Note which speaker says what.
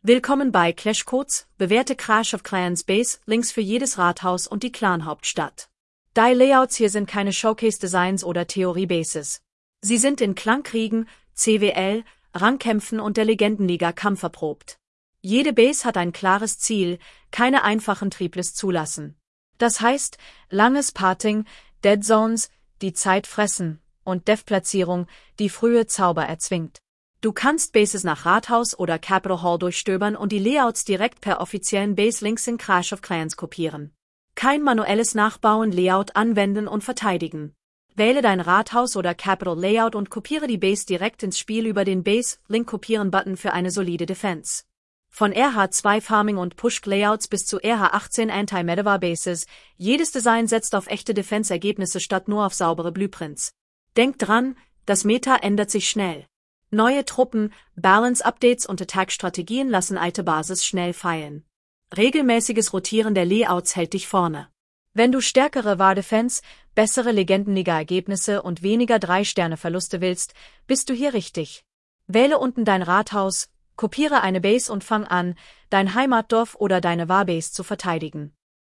Speaker 1: Willkommen bei Clash Codes, bewährte Clash of Clans Base, Links für jedes Rathaus und die Clan-Hauptstadt. Die Layouts hier sind keine Showcase-Designs oder Theorie-Bases. Sie sind in Klangkriegen, CWL, Rangkämpfen und der Legendenliga Kampf erprobt. Jede Base hat ein klares Ziel, keine einfachen Triples zulassen. Das heißt, langes Parting, Dead Zones, die Zeit fressen, und Dev-Platzierung, die frühe Zauber erzwingt. Du kannst Bases nach Rathaus oder Capital Hall durchstöbern und die Layouts direkt per offiziellen Base-Links in Clash of Clans kopieren. Kein manuelles Nachbauen, Layout anwenden und verteidigen. Wähle dein Rathaus oder Capital Layout und kopiere die Base direkt ins Spiel über den Base-Link-Kopieren-Button für eine solide Defense. Von RH2 Farming und Push-Layouts bis zu RH18 Anti-Medieval Bases, jedes Design setzt auf echte Defense-Ergebnisse statt nur auf saubere Blueprints. Denk dran, das Meta ändert sich schnell. Neue Truppen, Balance-Updates und Attack-Strategien lassen alte Basis schnell fallen. Regelmäßiges Rotieren der Layouts hält dich vorne. Wenn du stärkere War-Defense, bessere Legendenliga-Ergebnisse und weniger 3-Sterne-Verluste willst, bist du hier richtig. Wähle unten dein Rathaus, kopiere eine Base und fang an, dein Heimatdorf oder deine Warbase zu verteidigen.